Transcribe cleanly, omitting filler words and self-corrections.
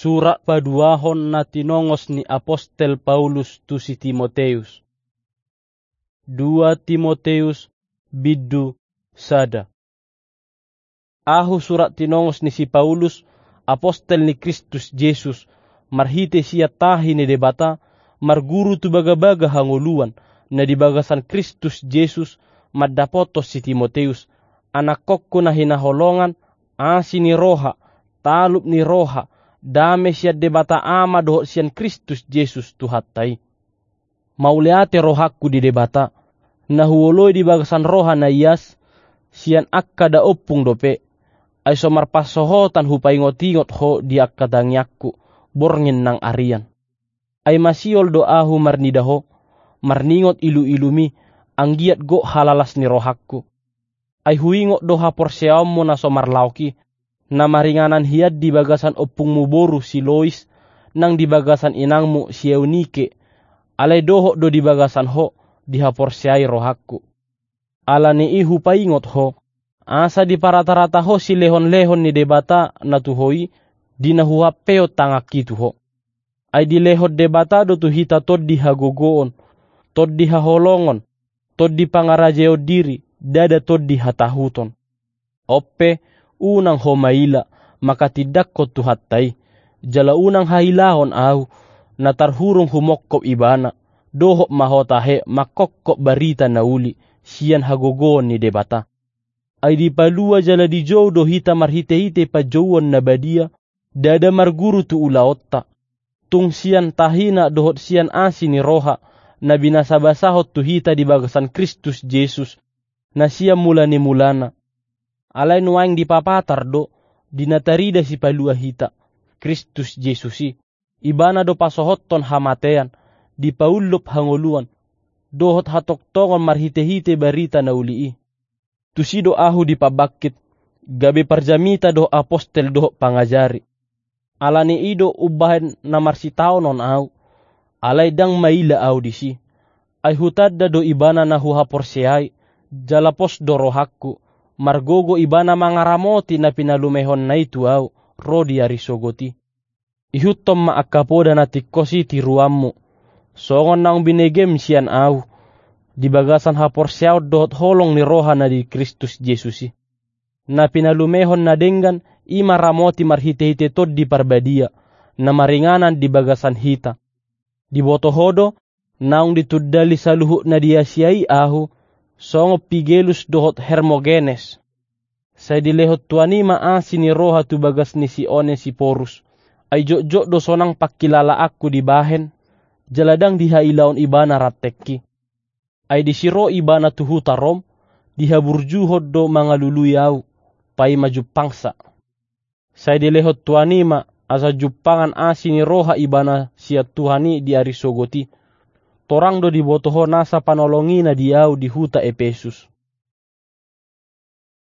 Surat paduahon na tinongos ni Apostel Paulus tu si Timoteus. 2 Timoteus biddu sada. Ahu surat tinongos ni si Paulus, apostel ni Kristus Jesus, marhite siya tahi ni debata, marguru tu baga-baga hanguluan, na di bagasan Kristus Jesus, madapotos si Timoteus, anak kokko na hinaholongan, asi ni roha, talup ni roha, dame siya debata ama doho siyan Kristus Jesus tuhatay. Mauleate rohakku di debata, nahuoloy di bagasan roha na iyas, siyan akka da opung dope, ay somarpasohotan hupaingot-ingot ho di akka dangyakku, borngin ng arian. Ay masiol do ahu marnidaho, marningot ilu-ilumi, ang giat go halalas ni rohakku. Ay huingot do haporseam mo na somarlauki, na maringanan hiyad di bagasan opung mo boru si Lois, nang di bagasan inangmu si Eunike, alay doho do di bagasan ho, di haporseay rohakku. Ala ni ihu paingot ho, asa di parata-rata ho si lehon-lehon ni debata na tuhoi, di nahuhapeo tangak kitu ho. Ay di lehot debata do tuhita tod di hagogoon, tod di haholongon, tod di pangarajeo diri, dada tod di hatahuton. Oppe, unang homaila, maka tidak ko tuhatay, jala unang hailahon au, na tarhurong humokkop ibana, doho mahotahe makokkop barita na uli, siyan hagogoon ni debata. Ay di palua jala di jow do hita marhite-hite pa jowon na badia, dada marguru tu ulaotta. Tung siyan tahina dohot siyan asi ni roha, na binasabasahot tu hita di bagasan Kristus Jesus, na siya mula ni mulana. Alay nuaing di papatar do, dinatarida si palua hita, Kristus Jesusi, ibana do pasohoton hamatean, di paulop hanguluan, dohot hatoktongon marhite-hite barita na ulii. Tusido ahu di pabakit, gabi parjamita do apostel do pangajari. Alani ido ubahan na marsitao non au, alay dang maila au disi. Ay hutadda do ibana na huhaporseay, jalapos do rohakku, margogo ibana mangaramoti na pinalumehon na itu au, rodi arisogoti. Ihutom maakapoda na tikosi tiruammu, songon nang binegem siyan au, di bagasan haporseaw dohot holong ni roha na di Kristus Jesusi. Na pinalumehon na denggan, ima ramoti marhite-hite tod di parbadia, na maringanan di bagasan hita. Di botohodo, naung dituddali sa luhu na diasiyai ahu, songo pigelus dohot Hermogenes. Sa dilehot tuanima asi ni roha tu bagas ni si Onesiporus, ay jok-jok do sonang pakilala aku di bahen, jaladang dihailaon ibana ratekki. Ay disiro ibana tuhuta rom, dihaburjuhod do mga luluyaw, pay majupangsa. Sa dilehot tuanima, asa jupangan asi ni roha ibana siya tuhani di arisogoti, torang do dibotoho nasa panolongina diaw di huta Epesus.